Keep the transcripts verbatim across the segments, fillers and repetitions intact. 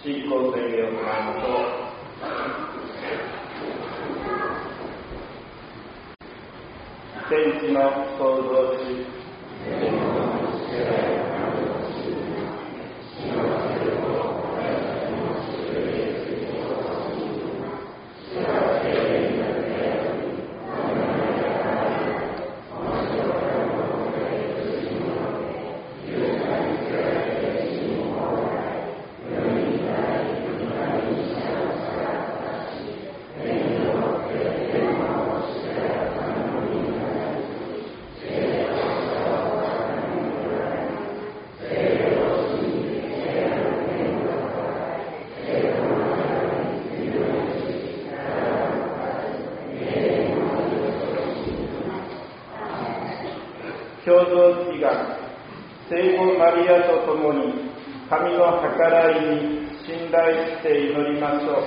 信仰宣言を行いましょう。天地の創造主、共同祈願、聖母マリアと共に神の計らいに信頼して祈りましょう。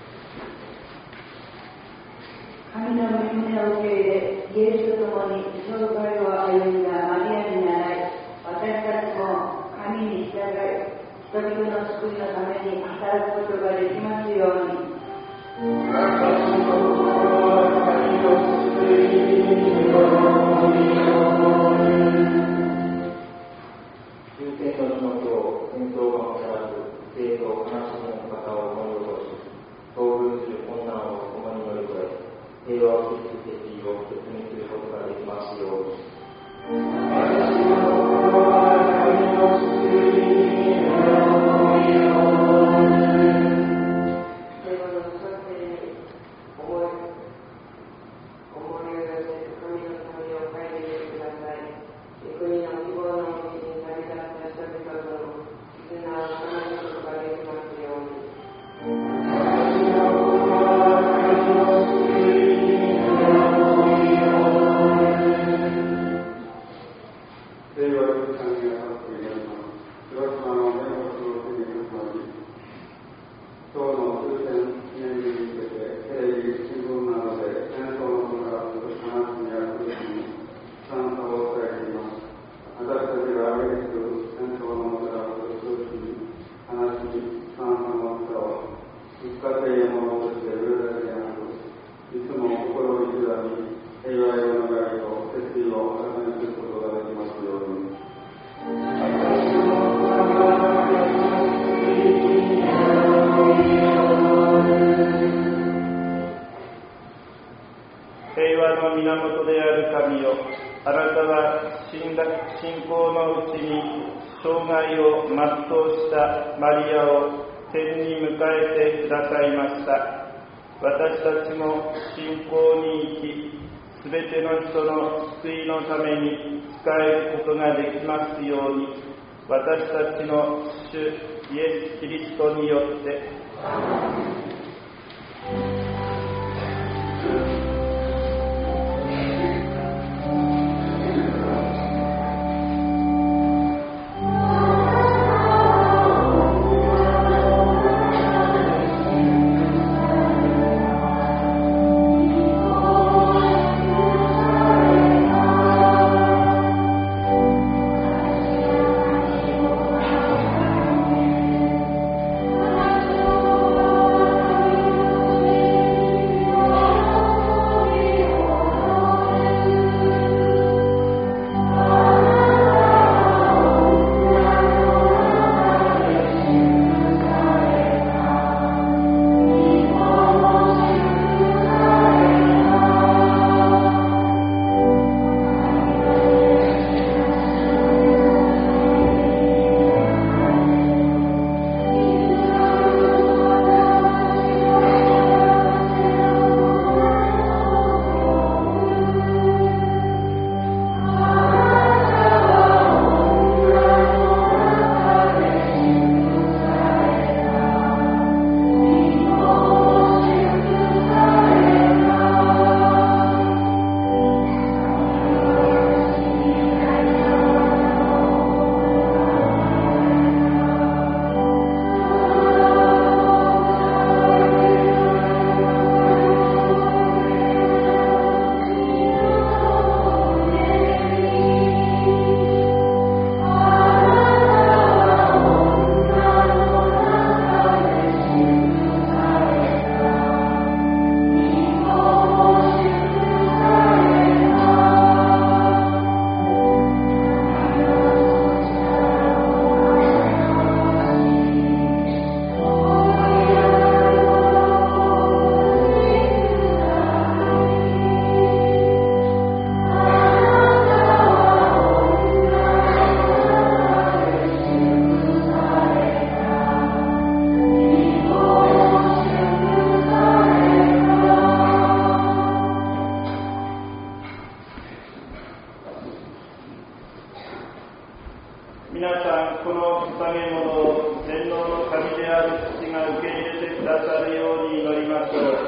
神の御胸を受け入れ、イエスと共に生涯を歩んだマリアに倣い、私たちも神に従い、人々の救いのために働くことができますように。 私の心は神の救いに終戦の日の今日、戦争がもたらす生と悲しみの方を思い起こし、遭遇する困難を共に乗り越え、平和を築く決意を説明することができますように。 私の心は神の救いに思い平和の賛成に思い、思いを寄せ、神の民を帰りてください。国の希望の道に旅立った人々との絆を離れることができますように。 私の心は神の救いに思い令和じゅうさんねんはちになります。広島の原発の宣言となり、今日の終戦記念日に向けてテレビ、新聞などで戦争のもたらす悲しみや苦しみ、悲惨さを伝えています。私たちが挙げてくる戦争のもたらす苦しみ、悲しみ、悲惨さの大きさを一家庭のものとして売るだけでなく、いつも心を一段に平和への願いと決意を改めていくことができますように。 私の心は神の救いに思い平和の源である神よ、あなたは信仰のうちに生涯を全うしたマリアを天に迎えてくださいました。私たちも信仰に生き、すべての人の救いのために仕えることができますように、私たちの主イエス・キリストによって。 「 この捧げ物を全能の神である父が受け入れてくださるように祈りましょう。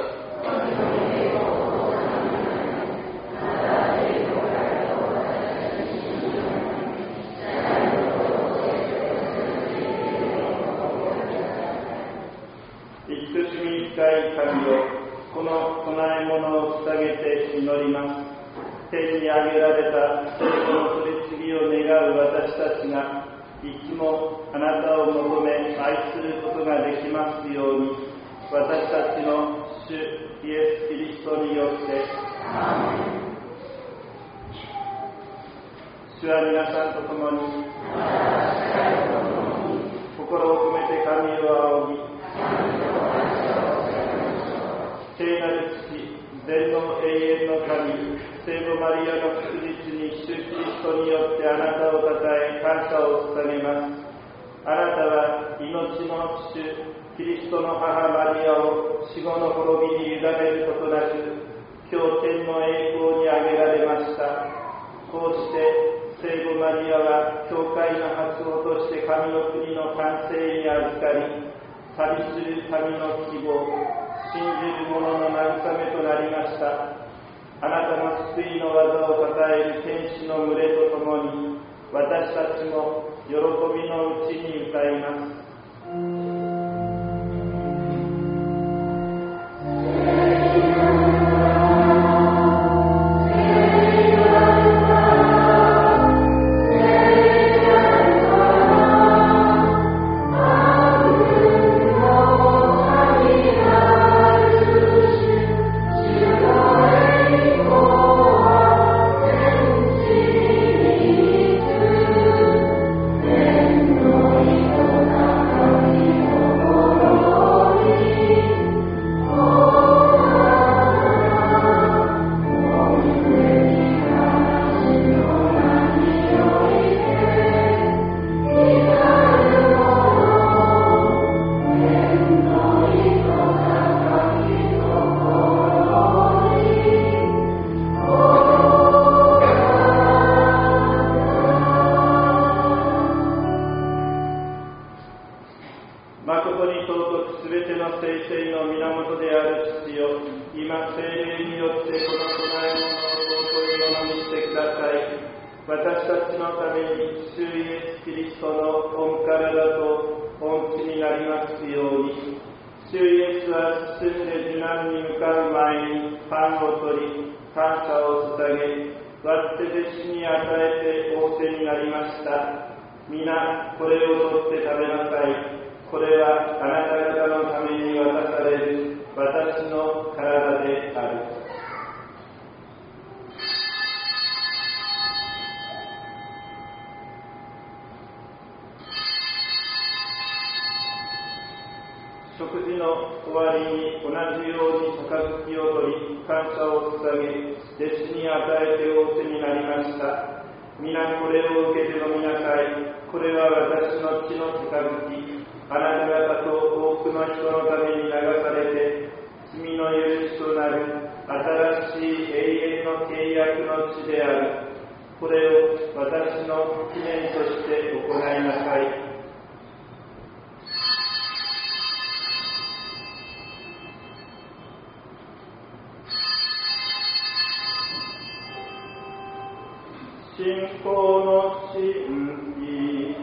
慈しみ深い神よ、この供え物を捧げて祈ります。天に上げられた聖母の取り次ぎを願う私たちがいつもあなたを求め愛することができますように、私たちの主イエス・キリストによって。主は皆さんと共に心を込めて神を仰ぎ、聖なる父、全能永遠の神、聖母マリアの祝日に主キリストによってあなたをたたえ感謝を捧げます。あなたは命の主キリストの母マリアを死後の滅びに委ねることなく、今日天の栄光に上げられました。こうして聖母マリアは教会の発音として神の国の完成に預かり、旅する神の希望、信じる者の慰めとなりました。あなたの救いの技をたたえる天使の群れとともに、私たちも喜びのうちに歌います。食事の終わりに同じように杯を取り、感謝を捧げ、弟子に与えて仰せになりました。皆これを受けて飲みなさい。これは私の血の杯。あなた方と多くの人のために流されて、罪の許しとなる新しい永遠の契約の地である。これを私の記念として行いなさい。信仰の真理、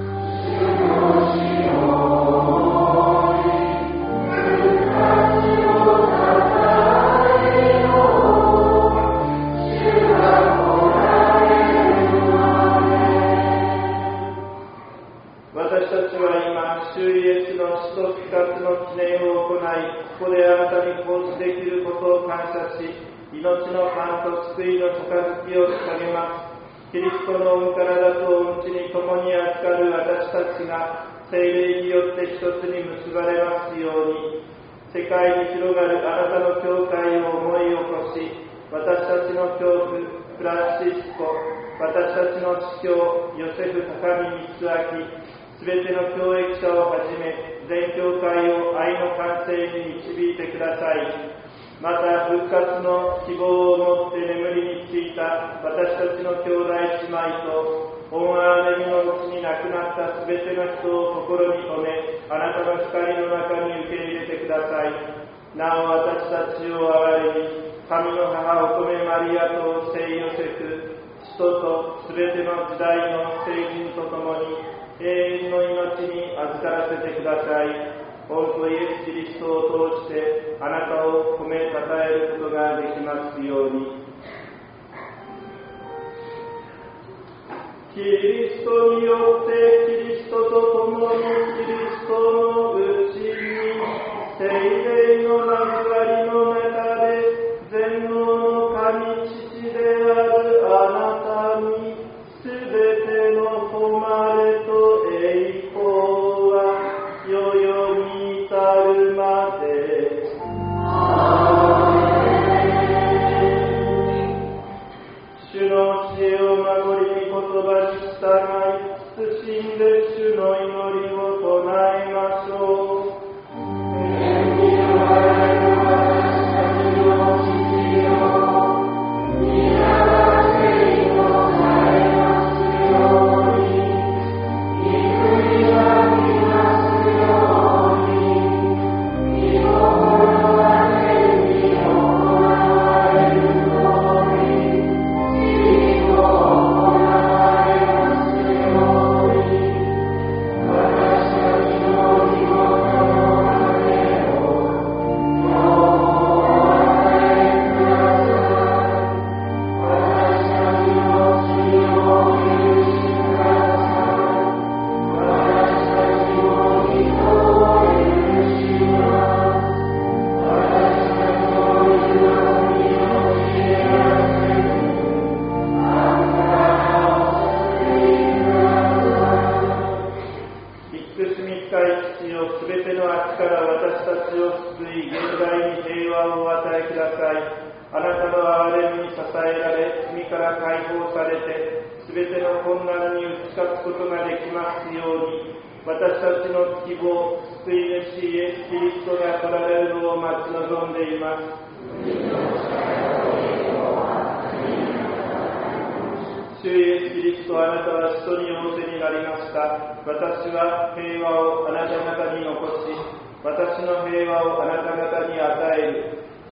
私たちは今、主イエスの死と復活の記念を行い、ここであなたに奉仕できることを感謝し、命のパンと救いの杯を捧げます。キリストの御体と御血に共に預かる私たちが聖霊によって一つに結ばれますように、世界に広がるあなたの教会を思い起こし、私たちの教父フランシスコ、私たちの司教ヨセフ・高見光明、すべての教益者をはじめ全教会を愛の完成に導いてください。また復活の希望を持って眠りについた私たちの兄弟姉妹と恩憐れみのうちに亡くなったすべての人を心に留め、あなたの光の中に受け入れてください。なお私たちを憐れみ、神の母乙女マリアと聖ヨセフ、使徒とすべての時代の聖人とともに、永遠の命に預からせてください。御子イエス・キリストを通してあなたを褒めたたえることができますように。キリストによってキリストと共にキリストのうちに聖霊の交わりの中で全能の神父であるあなたにすべての誉れと栄光は世々に至るまで。主の知恵を守り、御言葉に従い、謹んで主の祈りを唱えましょう。私は平和をあなた方に残し、私の平和をあなた方に与える。